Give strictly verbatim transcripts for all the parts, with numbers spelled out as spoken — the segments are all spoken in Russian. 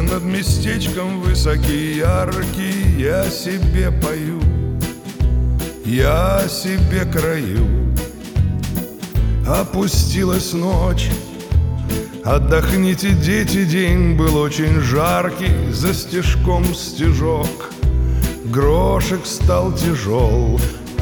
над местечком высокие, яркие, я себе пою, я себе краю. Опустилась ночь, отдохните, дети, день был очень жаркий, за стежком стежок, грошек стал тяжел.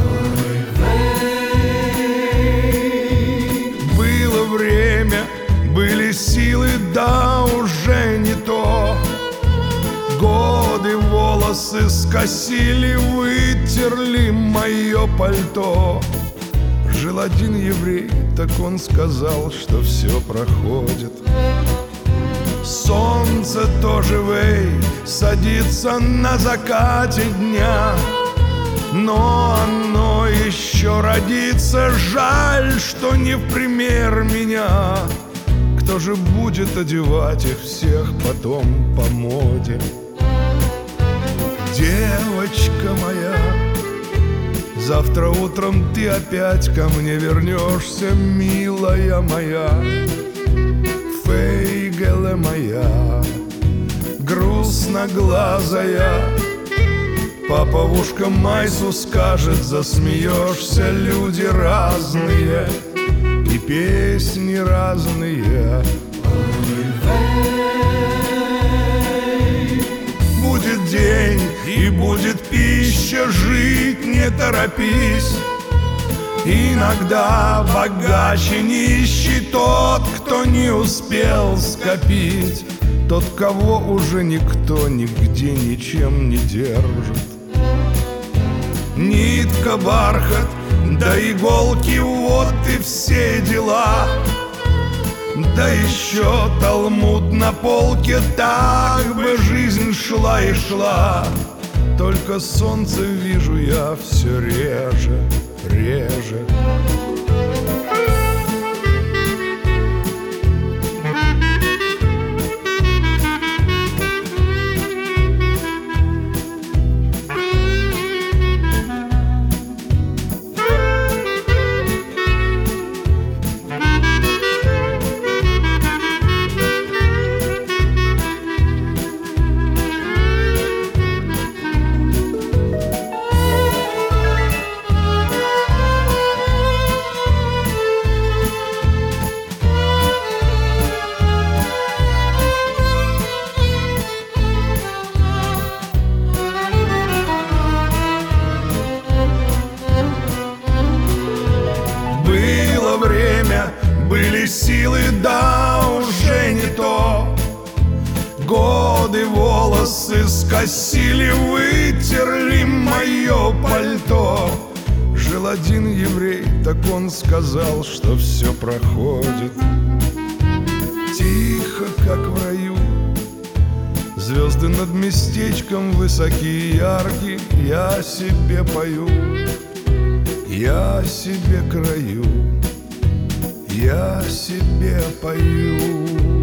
Было время, были силы, да уже не то. Годы волосы скосили, вытерли мое пальто. Жил один еврей, так он сказал, что все проходит. Солнце тоже, вей, садится на закате дня, но оно еще родится. Жаль, что не в пример меня. Кто же будет одевать их всех потом по моде? Девочка моя, завтра утром ты опять ко мне вернешься, милая моя, фейгеле моя, грустноглазая. Папа в ушко Майсу скажет, засмеешься, люди разные и песни разные. Будет день и будет пища, жить не торопись. Иногда богаче нищий тот, кто не успел скопить, тот, кого уже никто нигде ничем не держит. Нитка, бархат, да иголки, вот и все дела. Да еще талмуд на полке, так бы жизнь шла и шла. Только солнце вижу я все реже, реже. Время, были силы, да уже не то. Годы волосы скосили, вытерли мое пальто. Жил один еврей, так он сказал, что все проходит. Тихо, как в раю, звезды над местечком высокие, яркие, я себе пою, я себе краю, я себе пою.